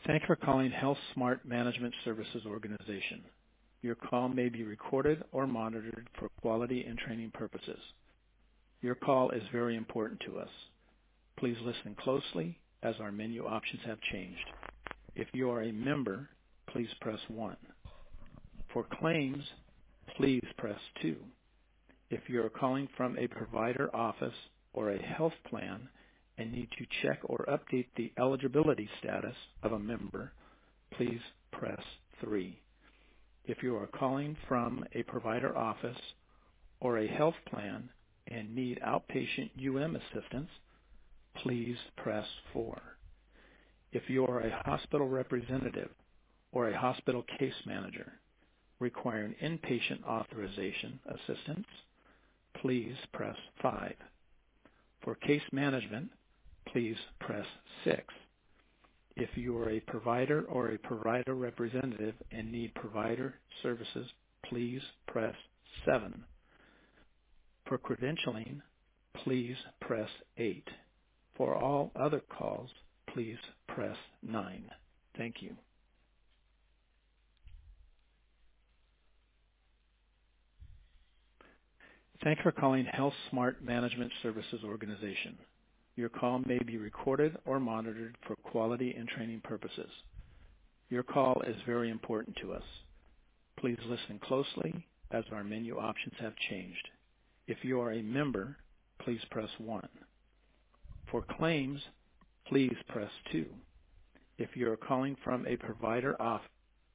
Thank you for calling Health Smart Management Services Organization. Your call may be recorded or monitored for quality and training purposes. Your call is very important to us. Please listen closely as our menu options have changed. If you are a member, please press 1. For claims, please press 2. If you are calling from a provider office or a health plan and need to check or update the eligibility status of a member, please press 3. If you are calling from a provider office or a health plan and need outpatient assistance, please press 4. If you are a hospital representative or a hospital case manager requiring inpatient authorization assistance, please press 5. For case management, please press 6. If you are a provider or a provider representative and need provider services, please press 7. For credentialing, please press 8. For all other calls, please press 9. Thank you. Thank you for calling Health Smart Management Services Organization. Your call may be recorded or monitored for quality and training purposes. Your call is very important to us. Please listen closely as our menu options have changed. If you are a member, please press 1. For claims, please press 2. If you are calling from a provider office,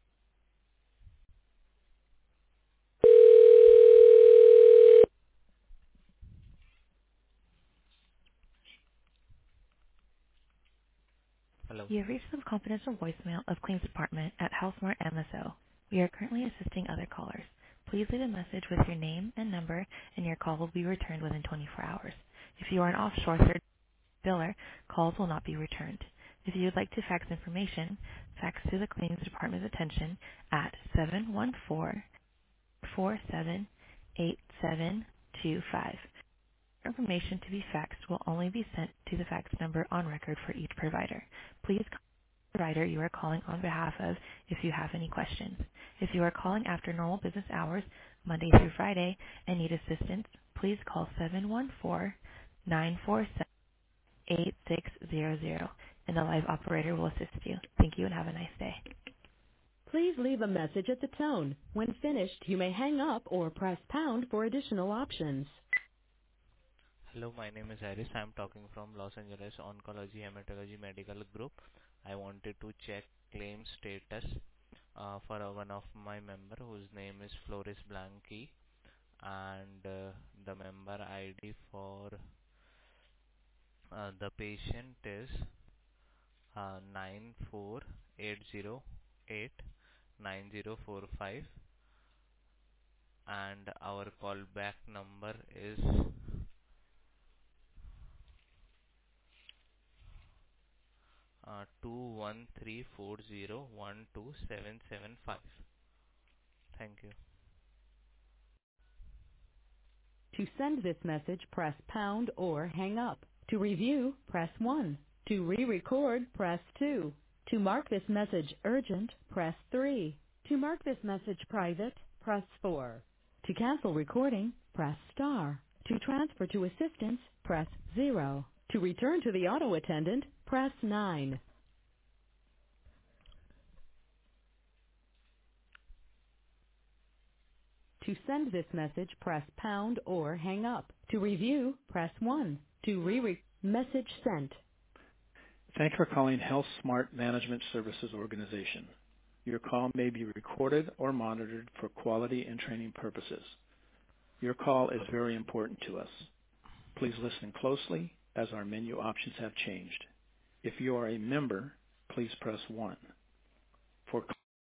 Hello. You have reached the confidential voicemail of Claims Department at HealthSmart MSO. We are currently assisting other callers. Please leave a message with your name and number, and your call will be returned within 24 hours. If you are an offshore third biller, calls will not be returned. If you would like to fax information, fax to the Claims Department's attention at 714-478725. Information to be faxed will only be sent to the fax number on record for each provider. Please call the provider you are calling on behalf of if you have any questions. If you are calling after normal business hours, Monday through Friday, and need assistance, please call 714-947-8600, and the live operator will assist you. Thank you and have a nice day. Please leave a message at the tone. When finished, you may hang up or press pound for additional options. Hello, my name is Harris. I'm talking from Los Angeles Oncology Hematology Medical Group. I wanted to check claim status for one of my member whose name is Floris Blanqui, and the member ID for the patient is 948089045, and our callback number is 21340127775. Thank you. To send this message, press pound or hang up. To review, press 1. To re-record, press 2. To mark this message urgent, press 3. To mark this message private, press 4. To cancel recording, press star. To transfer to assistance, press 0. To return to the auto attendant, press 9. To send this message, press pound or hang up. To review, press 1. To message sent. thank you for calling Health Smart Management Services Organization. Your call may be recorded or monitored for quality and training purposes. Your call is very important to us. Please listen closely as our menu options have changed. If you are a member, please press 1. For